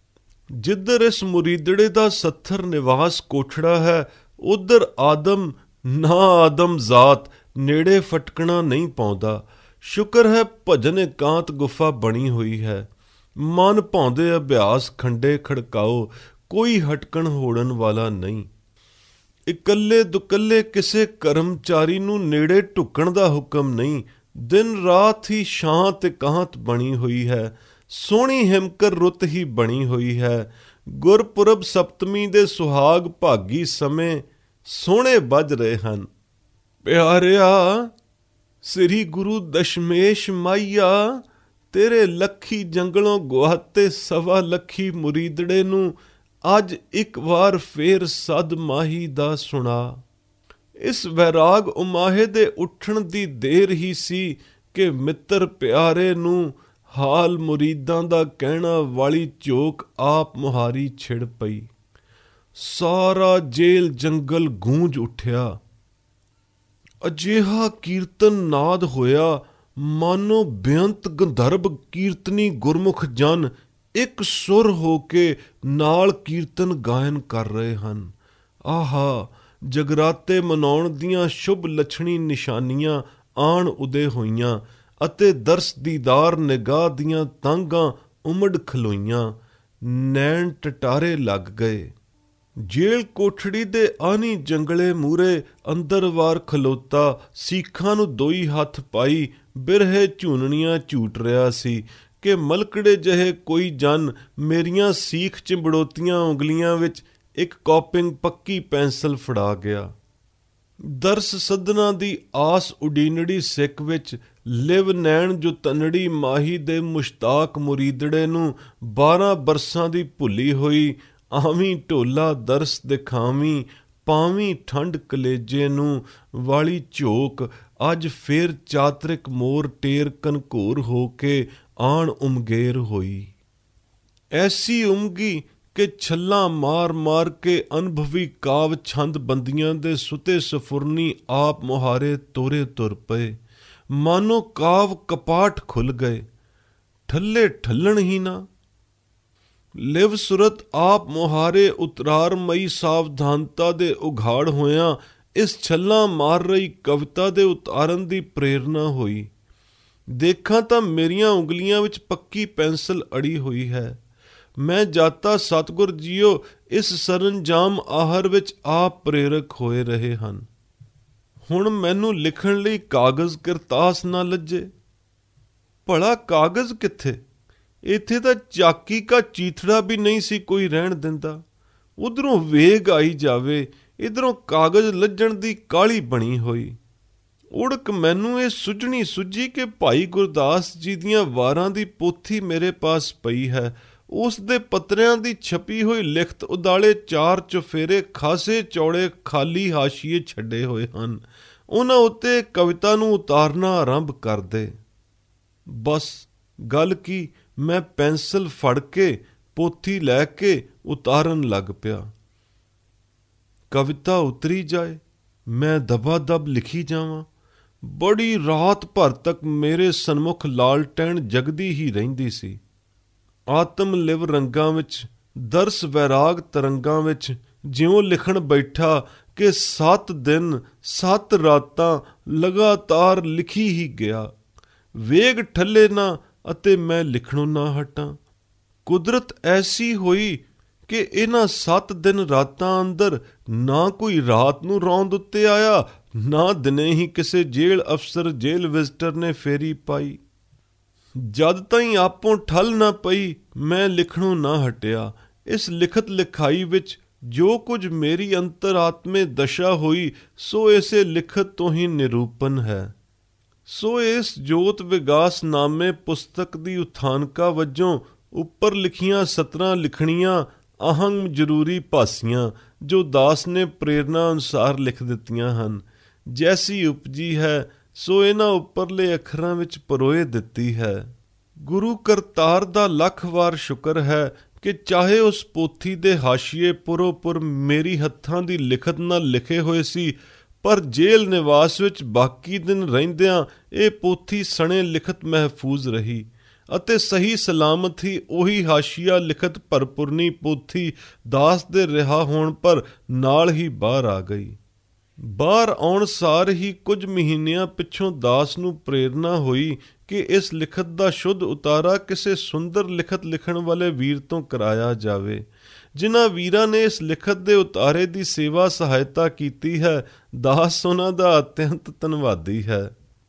ਜਿੱਧਰ ਇਸ ਮੁਰੀਦੜੇ ਦਾ ਸੱਥਰ ਨਿਵਾਸ ਕੋਠੜਾ ਹੈ, ਉੱਧਰ ਆਦਮ ਨਾ ਆਦਮ ਜ਼ਾਤ ਨੇੜੇ ਫਟਕਣਾ ਨਹੀਂ ਪਾਉਂਦਾ। ਸ਼ੁਕਰ ਹੈ ਭਜਨ ਇਕਾਂਤ ਗੁਫਾ ਬਣੀ ਹੋਈ ਹੈ। ਮਨ ਭਾਉਂਦੇ ਅਭਿਆਸ ਖੰਡੇ ਖੜਕਾਓ, ਕੋਈ ਹਟਕਣ ਹੋੜਨ ਵਾਲਾ ਨਹੀਂ। ਇਕੱਲੇ ਦੁਕੱਲੇ ਕਿਸੇ ਕਰਮਚਾਰੀ ਨੂੰ ਨੇੜੇ ਢੁੱਕਣ ਦਾ ਹੁਕਮ ਨਹੀਂ। ਦਿਨ ਰਾਤ ਹੀ ਸ਼ਾਂਤ ਇਕਾਂਤ ਬਣੀ ਹੋਈ ਹੈ। ਸੋਹਣੀ ਹਿਮਕਰ ਰੁੱਤ ਹੀ ਬਣੀ ਹੋਈ ਹੈ। ਗੁਰਪੁਰਬ ਸਪਤਮੀ ਦੇ ਸੁਹਾਗ ਭਾਗੀ ਸਮੇਂ ਸੋਹਣੇ ਵੱਜ ਰਹੇ ਹਨ। ਪਿਆਰਿਆ, ਸ੍ਰੀ ਗੁਰੂ ਦਸ਼ਮੇਸ਼ ਮਾਈਆ ਤੇਰੇ ਲੱਖੀ ਜੰਗਲੋਂ ਗੁਆਤੇ ਸਵਾ ਲੱਖੀ ਮੁਰੀਦੜੇ ਨੂੰ ਅੱਜ ਇੱਕ ਵਾਰ ਫੇਰ ਸਦ ਮਾਹੀ ਦਾ ਸੁਣਾ। ਇਸ ਵੈਰਾਗ ਉਮਾਹੇ ਦੇ ਉੱਠਣ ਦੀ ਦੇਰ ਹੀ ਸੀ ਕਿ ਮਿੱਤਰ ਪਿਆਰੇ ਨੂੰ ਹਾਲ ਮੁਰੀਦਾਂ ਦਾ ਕਹਿਣਾ ਵਾਲੀ ਝੋਕ ਆਪ ਮੁਹਾਰੀ ਛਿੜ ਪਈ। ਸਾਰਾ ਜੇਲ੍ਹ ਜੰਗਲ ਗੂੰਜ ਉੱਠਿਆ। ਅਜਿਹਾ ਕੀਰਤਨ ਨਾਦ ਹੋਇਆ ਮਾਨੋ ਬੇਅੰਤ ਗੰਧਰਬ ਕੀਰਤਨੀ ਗੁਰਮੁਖ ਜਨ ਇੱਕ ਸੁਰ ਹੋ ਕੇ ਨਾਲ ਕੀਰਤਨ ਗਾਇਨ ਕਰ ਰਹੇ ਹਨ। ਆਹਾ, ਜਗਰਾਤੇ ਮਨਾਉਣ ਦੀਆਂ ਸ਼ੁਭ ਲੱਛਣੀ ਨਿਸ਼ਾਨੀਆਂ ਆਣ ਉਦੇ ਹੋਈਆਂ ਅਤੇ ਦਰਸ ਦੀਦਾਰ ਨਿਗਾਹ ਦੀਆਂ ਤਾਂਘਾਂ ਉਮੜ ਖਲੋਈਆਂ। ਨੈਣ ਟਟਾਰੇ ਲੱਗ ਗਏ। ਜੇਲ੍ਹ ਕੋਠੜੀ ਦੇ ਆਨੀ ਜੰਗਲੇ ਮੂਹਰੇ ਅੰਦਰਵਾਰ ਖਲੋਤਾ ਸੀਖਾਂ ਨੂੰ ਦੋਈ ਹੱਥ ਪਾਈ ਬਿਰਹੇ ਝੂਨਣੀਆਂ ਝੂਟ ਰਿਹਾ ਸੀ ਕਿ ਮਲਕੜੇ ਜਿਹੇ ਕੋਈ ਜਨ ਮੇਰੀਆਂ ਸੀਖ ਚਿੰਬੜੋਤੀਆਂ ਉਂਗਲੀਆਂ ਵਿੱਚ ਇੱਕ ਕਾਪਿੰਗ ਪੱਕੀ ਪੈਨਸਲ ਫੜਾ ਗਿਆ। ਦਰਸ ਸੱਧਨਾ ਦੀ ਆਸ ਉਡੀਨੜੀ ਸਿੱਕ ਵਿੱਚ ਲਿਵ ਨੈਣ ਜੋ ਤਨੜੀ ਮਾਹੀ ਦੇ ਮੁਸ਼ਤਾਕ ਮੁਰੀਦੜੇ ਨੂੰ ਬਾਰਾਂ ਬਰਸਾਂ ਦੀ ਭੁੱਲੀ ਹੋਈ ਆਵੀਂ ਢੋਲਾ ਦਰਸ ਦਿਖਾਵੀਂ ਪਾਵੀਂ ਠੰਡ ਕਲੇਜੇ ਨੂੰ ਵਾਲੀ ਝੋਕ ਅੱਜ ਫੇਰ ਚਾਤਰਿਕ ਮੋਰ ਟੇਰ ਕਨਘੋਰ ਹੋ ਕੇ ਆਣ ਉਮਗੇਰ ਹੋਈ। ਐਸੀ ਉਮਗੀ ਕਿ ਛੱਲਾਂ ਮਾਰ ਮਾਰ ਕੇ ਅਨੁਭਵੀ ਕਾਵ ਛੰਦ ਬੰਦੀਆਂ ਦੇ ਸੁਤੇ ਸਫੁਰਨੀ ਆਪ ਮੁਹਾਰੇ ਤੋਰੇ ਤੁਰ ਪਏ। ਮਾਨੋ ਕਾਵ ਕਪਾਟ ਖੁੱਲ ਗਏ, ਠੱਲੇ ਠੱਲਣ ਹੀ ਨਾ। ਲਿਵ ਸੁਰਤ ਆਪ ਮੁਹਾਰੇ ਉਤਰਾਰਮਈ ਸਾਵਧਾਨਤਾ ਦੇ ਉਘਾੜ ਹੋਇਆਂ ਇਸ ਛੱਲਾਂ ਮਾਰ ਰਹੀ ਕਵਿਤਾ ਦੇ ਉਤਾਰਨ ਦੀ ਪ੍ਰੇਰਨਾ ਹੋਈ। ਦੇਖਾਂ ਤਾਂ ਮੇਰੀਆਂ ਉਂਗਲੀਆਂ ਵਿੱਚ ਪੱਕੀ ਪੈਨਸਲ ਅੜੀ ਹੋਈ ਹੈ। ਮੈਂ ਜਾਤਾ ਸਤਿਗੁਰ ਜੀਓ ਇਸ ਸਰੰਜਾਮ ਆਹਰ ਵਿੱਚ ਆਪ ਪ੍ਰੇਰਕ ਹੋਏ ਰਹੇ ਹਨ। ਹੁਣ ਮੈਨੂੰ ਲਿਖਣ ਲਈ ਕਾਗਜ਼ ਕਿਰਤਾਸ ਨਾ ਲੱਜੇ। ਭਲਾ ਕਾਗਜ਼ ਕਿੱਥੇ? ਇੱਥੇ ਤਾਂ ਚਾਕੀ ਕਾ ਚੀਥੜਾ ਵੀ ਨਹੀਂ ਸੀ ਕੋਈ ਰਹਿਣ ਦਿੰਦਾ। ਉਧਰੋਂ ਵੇਗ ਆਈ ਜਾਵੇ, ਇੱਧਰੋਂ ਕਾਗਜ਼ ਲੱਜਣ ਦੀ ਕਾਹਲੀ ਬਣੀ ਹੋਈ। ਉੜਕ ਮੈਨੂੰ ਇਹ ਸੁੱਝਣੀ ਸੁੱਝੀ ਕਿ ਭਾਈ ਗੁਰਦਾਸ ਜੀ ਦੀਆਂ ਵਾਰਾਂ ਦੀ ਪੋਥੀ ਮੇਰੇ ਪਾਸ ਪਈ ਹੈ। ਉਸ ਦੇ ਪੱਤਰਿਆਂ ਦੀ ਛਪੀ ਹੋਈ ਲਿਖਤ ਉਦਾਲੇ ਚਾਰ ਚੁਫੇਰੇ ਖਾਸੇ ਚੌੜੇ ਖਾਲੀ ਹਾਸ਼ੀਏ ਛੱਡੇ ਹੋਏ ਹਨ। ਉਹਨਾਂ ਉੱਤੇ ਕਵਿਤਾ ਨੂੰ ਉਤਾਰਨਾ ਆਰੰਭ ਕਰ ਦੇ। ਬਸ ਗੱਲ ਕੀ, ਮੈਂ ਪੈਨਸਲ ਫੜ ਕੇ ਪੋਥੀ ਲੈ ਕੇ ਉਤਾਰਨ ਲੱਗ ਪਿਆ। ਕਵਿਤਾ ਉਤਰੀ ਜਾਏ, ਮੈਂ ਦਬਾ ਦਬ ਲਿਖੀ ਜਾਵਾਂ। ਬੜੀ ਰਾਤ ਭਰ ਤੱਕ ਮੇਰੇ ਸਨਮੁਖ ਲਾਲਟੈਣ ਜਗਦੀ ਹੀ ਰਹਿੰਦੀ ਸੀ। ਆਤਮ ਲਿਵ ਰੰਗਾਂ ਵਿੱਚ, ਦਰਸ ਵੈਰਾਗ ਤਰੰਗਾਂ ਵਿੱਚ ਜਿਉਂ ਲਿਖਣ ਬੈਠਾ ਕਿ ਸੱਤ ਦਿਨ ਸੱਤ ਰਾਤਾਂ ਲਗਾਤਾਰ ਲਿਖੀ ਹੀ ਗਿਆ। ਵੇਗ ਠੱਲੇ ਨਾ ਅਤੇ ਮੈਂ ਲਿਖਣੋਂ ਨਾ ਹਟਾਂ। ਕੁਦਰਤ ਐਸੀ ਹੋਈ ਕਿ ਇਹਨਾਂ ਸੱਤ ਦਿਨ ਰਾਤਾਂ ਅੰਦਰ ਨਾ ਕੋਈ ਰਾਤ ਨੂੰ ਰੌਂਦ ਉੱਤੇ ਆਇਆ, ਨਾ ਦਿਨੇ ਹੀ ਕਿਸੇ ਜੇਲ੍ਹ ਅਫਸਰ ਜੇਲ੍ਹ ਵਿਜ਼ਟਰ ਨੇ ਫੇਰੀ ਪਾਈ। ਜਦ ਤਾਈਂ ਆਪੋਂ ਠੱਲ ਨਾ ਪਈ, ਮੈਂ ਲਿਖਣੋਂ ਨਾ ਹਟਿਆ। ਇਸ ਲਿਖਤ ਲਿਖਾਈ ਵਿੱਚ ਜੋ ਕੁਝ ਮੇਰੀ ਅੰਤਰ-ਆਤਮੇ ਦਸ਼ਾ ਹੋਈ, ਸੋ ਇਸੇ ਲਿਖਤ ਤੋਂ ਹੀ ਨਿਰੂਪਨ ਹੈ। ਸੋ ਇਸ ਜੋਤ ਵਿਗਾਸ ਨਾਮੇ ਪੁਸਤਕ ਦੀ ਉਥਾਨਕਾ ਵਜੋਂ ਉੱਪਰ ਲਿਖੀਆਂ ਸਤਰਾਂ ਲਿਖਣੀਆਂ ਅਹੰਗ ਜ਼ਰੂਰੀ ਭਾਸੀਆਂ, ਜੋ ਦਾਸ ਨੇ ਪ੍ਰੇਰਨਾ ਅਨੁਸਾਰ ਲਿਖ ਦਿੱਤੀਆਂ ਹਨ। ਜੈਸੀ ਉਪਜੀ ਹੈ ਸੋ ਇਹਨਾਂ ਉੱਪਰਲੇ ਅੱਖਰਾਂ ਵਿੱਚ ਪਰੋਏ ਦਿੱਤੀ ਹੈ। ਗੁਰੂ ਕਰਤਾਰ ਦਾ ਲੱਖ ਵਾਰ ਸ਼ੁਕਰ ਹੈ ਕਿ ਚਾਹੇ ਉਸ ਪੋਥੀ ਦੇ ਹਾਸ਼ੀਏ ਪੁਰੋ ਪੁਰ ਮੇਰੀ ਹੱਥਾਂ ਦੀ ਲਿਖਤ ਨਾਲ ਲਿਖੇ ਹੋਏ ਸੀ, ਪਰ ਜੇਲ੍ਹ ਨਿਵਾਸ ਵਿੱਚ ਬਾਕੀ ਦਿਨ ਰਹਿੰਦਿਆਂ ਇਹ ਪੋਥੀ ਸਣੇ ਲਿਖਤ ਮਹਿਫੂਜ਼ ਰਹੀ ਅਤੇ ਸਹੀ ਸਲਾਮਤ ਹੀ ਉਹੀ ਹਾਸ਼ੀਆ ਲਿਖਤ ਭਰਪੁਰਨੀ ਪੋਥੀ ਦਾਸ ਦੇ ਰਿਹਾ ਹੋਣ ਪਰ ਨਾਲ ਹੀ ਬਾਹਰ ਆ ਗਈ। ਬਾਹਰ ਆਉਣ ਸਾਰ ਹੀ ਕੁਝ ਮਹੀਨਿਆਂ ਪਿੱਛੋਂ ਦਾਸ ਨੂੰ ਪ੍ਰੇਰਨਾ ਹੋਈ ਕਿ ਇਸ ਲਿਖਤ ਦਾ ਸ਼ੁੱਧ ਉਤਾਰਾ ਕਿਸੇ ਸੁੰਦਰ ਲਿਖਤ ਲਿਖਣ ਵਾਲੇ ਵੀਰ ਤੋਂ ਕਰਾਇਆ ਜਾਵੇ। ਜਿਨ੍ਹਾਂ ਵੀਰਾਂ ਨੇ ਇਸ ਲਿਖਤ ਦੇ ਉਤਾਰੇ ਦੀ ਸੇਵਾ ਸਹਾਇਤਾ ਕੀਤੀ ਹੈ, ਦਾਸ ਉਹਨਾਂ ਦਾ ਅਤਿਅੰਤ ਧੰਨਵਾਦੀ ਹੈ।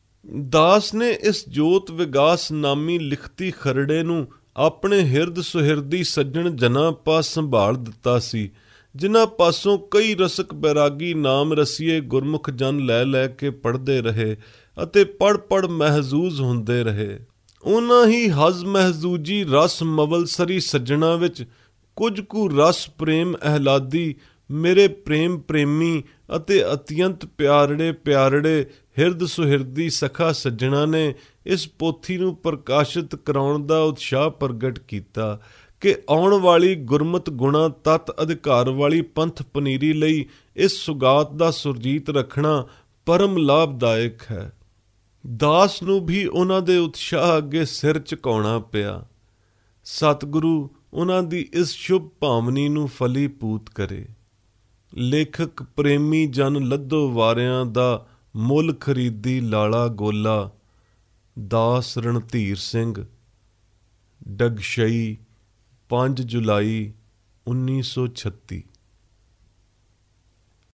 ਦਾਸ ਨੇ ਇਸ ਜੋਤ ਵਿਗਾਸ ਨਾਮੀ ਲਿਖਤੀ ਖਰੜੇ ਨੂੰ ਆਪਣੇ ਹਿਰਦ ਸੁਹਿਰਦੀ ਸੱਜਣ ਜਨਾਂ ਪਾਸ ਸੰਭਾਲ ਦਿੱਤਾ ਸੀ, ਜਿਨ੍ਹਾਂ ਪਾਸੋਂ ਕਈ ਰਸਕ ਬੈਰਾਗੀ ਨਾਮ ਰਸੀਏ ਗੁਰਮੁਖ ਜਨ ਲੈ ਲੈ ਕੇ ਪੜ੍ਹਦੇ ਰਹੇ ਅਤੇ ਪੜ੍ਹ ਪੜ੍ਹ ਮਹਿਜ਼ੂਜ਼ ਹੁੰਦੇ ਰਹੇ। ਉਹਨਾਂ ਹੀ ਹਜ਼ ਮਹਿਜ਼ੂਜੀ ਰਸ ਮਵਲਸਰੀ ਸੱਜਣਾ ਵਿੱਚ ਕੁਝ ਕੁ ਰਸ ਪ੍ਰੇਮ ਅਹਿਲਾਦੀ ਮੇਰੇ ਪ੍ਰੇਮ ਪ੍ਰੇਮੀ ਅਤੇ ਅਤਿਅੰਤ ਪਿਆਰੜੇ ਪਿਆਰੜੇ ਹਿਰਦ ਸੁਹਿਰਦੀ ਸਖਾ ਸੱਜਣਾ ਨੇ ਇਸ ਪੋਥੀ ਨੂੰ ਪ੍ਰਕਾਸ਼ਿਤ ਕਰਾਉਣ ਦਾ ਉਤਸ਼ਾਹ ਪ੍ਰਗਟ ਕੀਤਾ ਕਿ ਆਉਣ ਵਾਲੀ ਗੁਰਮਤਿ ਗੁਣਾ ਤਤ ਅਧਿਕਾਰ ਵਾਲੀ ਪੰਥ ਪਨੀਰੀ ਲਈ ਇਸ ਸੁਗਾਤ ਦਾ ਸੁਰਜੀਤ ਰੱਖਣਾ ਪਰਮ ਲਾਭਦਾਇਕ ਹੈ। ਦਾਸ ਨੂੰ ਵੀ ਉਹਨਾਂ ਦੇ ਉਤਸ਼ਾਹ ਅੱਗੇ ਸਿਰ ਝੁਕਾਉਣਾ ਪਿਆ। ਸਤਿਗੁਰੂ ਉਹਨਾਂ ਦੀ ਇਸ ਸ਼ੁਭ ਭਾਵਨੀ ਨੂੰ ਫਲੀਭੂਤ ਕਰੇ। ਲੇਖਕ ਪ੍ਰੇਮੀ ਜਨ ਲੱਧੋ ਵਾਰਿਆਂ ਦਾ ਮੁੱਲ ਖਰੀਦੀ ਲਾਲਾ ਗੋਲਾ। ਦਾਸ ਰਣਧੀਰ ਸਿੰਘ। ਡਗਸ਼ਈ, ਪੰਜ ਜੁਲਾਈ ਉੱਨੀ ਸੌ ਛੱਤੀ।